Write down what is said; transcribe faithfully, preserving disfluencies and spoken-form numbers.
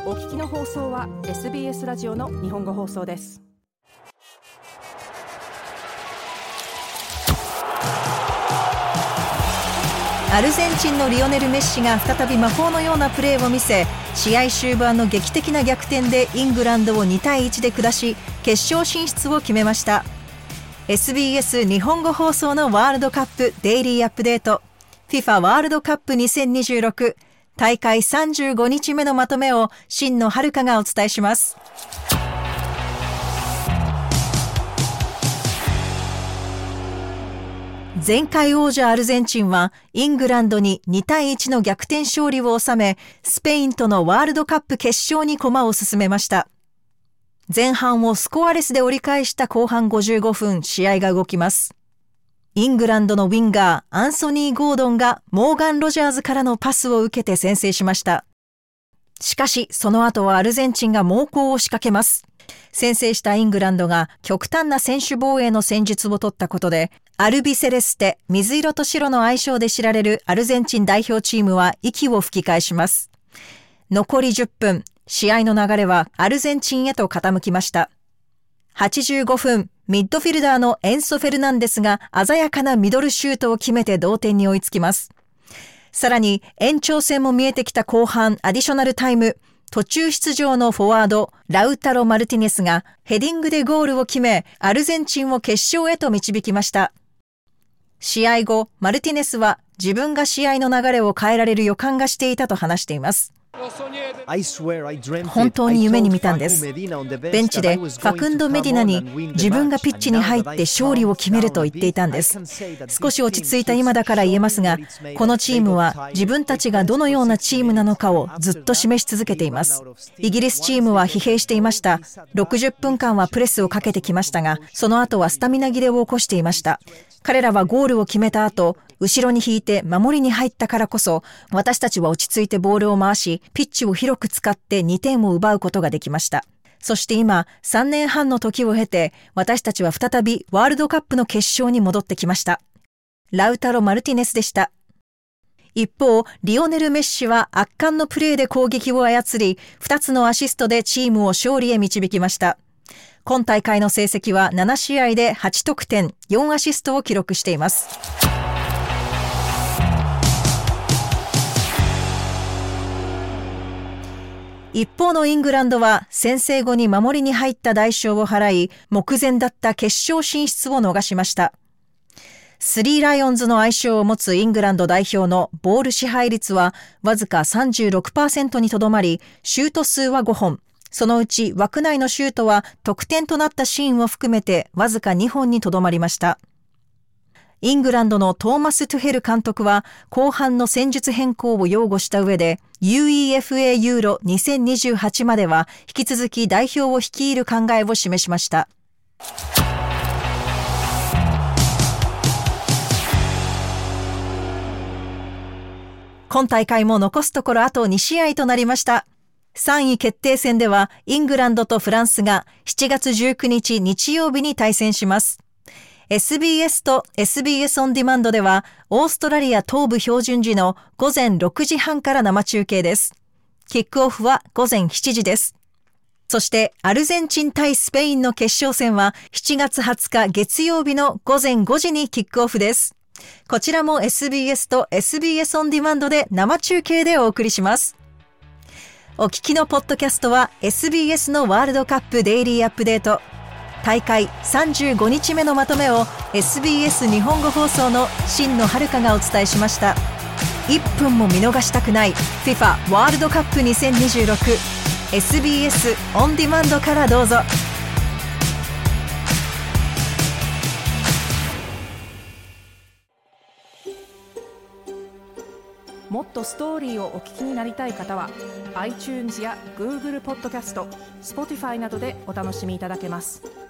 お聞きの放送は エスビーエス ラジオの日本語放送です。 アルゼンチンのリオネル・メッシが再び魔法のようなプレーを見せ、試合終盤の劇的な逆転でイングランドをにたいいちで下し、決勝進出を決めました。 エスビーエス 日本語放送のワールドカップデイリーアップデート FIFA ワールドカップにせんにじゅうろく大会さんじゅうごにちめのまとめを新野遥がお伝えします。前回王者アルゼンチンはイングランドににたいいちの逆転勝利を収め、スペインとのワールドカップ決勝に駒を進めました。前半をスコアレスで折り返した後半ごじゅうごふん、試合が動きます。イングランドのウィンガーアンソニー・ゴードンがモーガン・ロジャーズからのパスを受けて先制しました。しかしその後はアルゼンチンが猛攻を仕掛けます。先制したイングランドが極端な選手防衛の戦術を取ったことで、アルビセレステ、水色と白の愛称で知られるアルゼンチン代表チームは息を吹き返します。残りじゅっぷん、試合の流れはアルゼンチンへと傾きました。はちじゅうごふん、ミッドフィルダーのエンソ・フェルナンデスが鮮やかなミドルシュートを決めて同点に追いつきます。さらに延長戦も見えてきた後半アディショナルタイム、途中出場のフォワードラウタロ・マルティネスがヘディングでゴールを決め、アルゼンチンを決勝へと導きました。試合後、マルティネスは自分が試合の流れを変えられる予感がしていたと話しています。本当に夢に見たんです。ベンチでファクンド・メディナに自分がピッチに入って勝利を決めると言っていたんです。少し落ち着いた今だから言えますが、このチームは自分たちがどのようなチームなのかをずっと示し続けています。イギリスチームは疲弊していました。ろくじゅっぷんかんはプレスをかけてきましたが、その後はスタミナ切れを起こしていました。彼らはゴールを決めた後、後ろに引いて守りに入ったからこそ、私たちは落ち着いてボールを回し、ピッチを広く使ってにてんを奪うことができました。そして今、さんねんはんの時を経て、私たちは再びワールドカップの決勝に戻ってきました。ラウタロ・マルティネスでした。一方、リオネル・メッシは圧巻のプレーで攻撃を操り、ふたつのアシストでチームを勝利へ導きました。今大会の成績はななしあいではちとくてん、よんアシストを記録しています。一方のイングランドは先制後に守りに入った代償を払い、目前だった決勝進出を逃しました。スリーライオンズの愛称を持つイングランド代表のボール支配率はわずか さんじゅうろくパーセント にとどまり、シュート数はごほん。そのうち枠内のシュートは得点となったシーンを含めてわずかにほんにとどまりました。イングランドのトーマス・トゥヘル監督は後半の戦術変更を擁護した上で ユーイーエフエー ユーロにせんにじゅうはちまでは引き続き代表を率いる考えを示しました。今大会も残すところあとにしあいとなりました。さんい決定戦ではイングランドとフランスがしちがつじゅうくにち日曜日に対戦します。エスビーエス と エスビーエス オンディマンドではオーストラリア東部標準時のごぜんろくじはんから生中継です。キックオフはごぜんしちじです。そしてアルゼンチン対スペインの決勝戦はしちがつはつか月曜日のごぜんごじにキックオフです。こちらも エスビーエス と エスビーエス オンディマンドで生中継でお送りします。お聞きのポッドキャストは エスビーエス のワールドカップデイリーアップデート。大会さんじゅうごにちめのまとめを エスビーエス 日本語放送の新野遥がお伝えしました。いっぷんも見逃したくない FIFA ワールドカップにせんにじゅうろく エスビーエス オンディマンドからどうぞ。 もっとストーリーをお聞きになりたい方は iTunes や Google ポッドキャスト、Spotify などでお楽しみいただけます。